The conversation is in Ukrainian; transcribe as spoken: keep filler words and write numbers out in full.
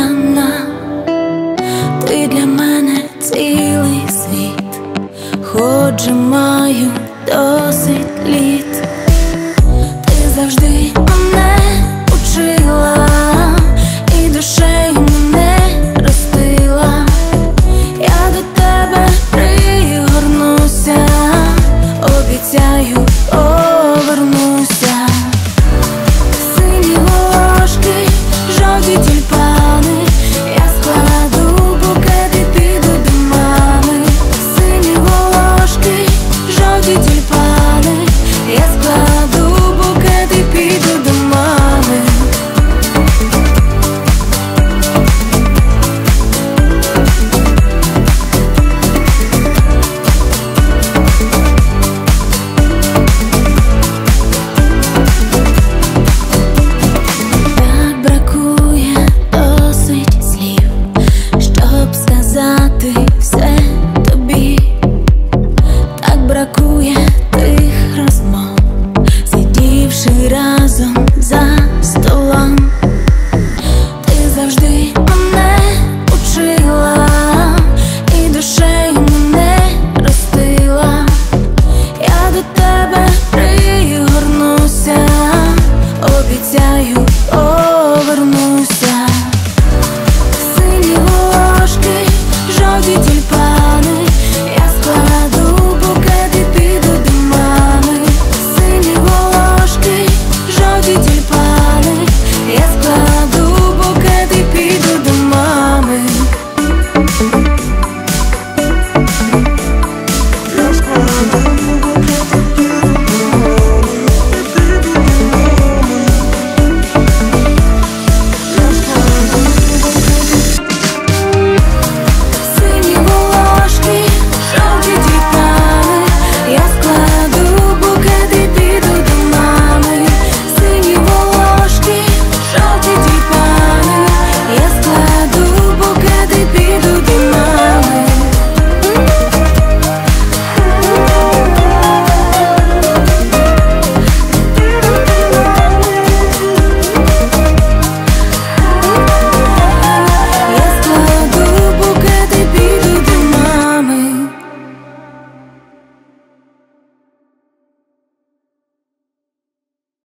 кохана, ти для мене цілий світ, хоч же маю досить літ. Ти завжди мене учила і душею мене ростила. Я до тебе пригорнуся, обіцяю, повернуся. Сині волошки, жовті тюльпани, я складу букет і піду до мами. Сині волошки, жовті тюльпани, я складу букет і піду до мами. Так бракує досить слів, щоб сказати все тобі. Так бракує тих розмов, сидівши разом за столом. Ти завжди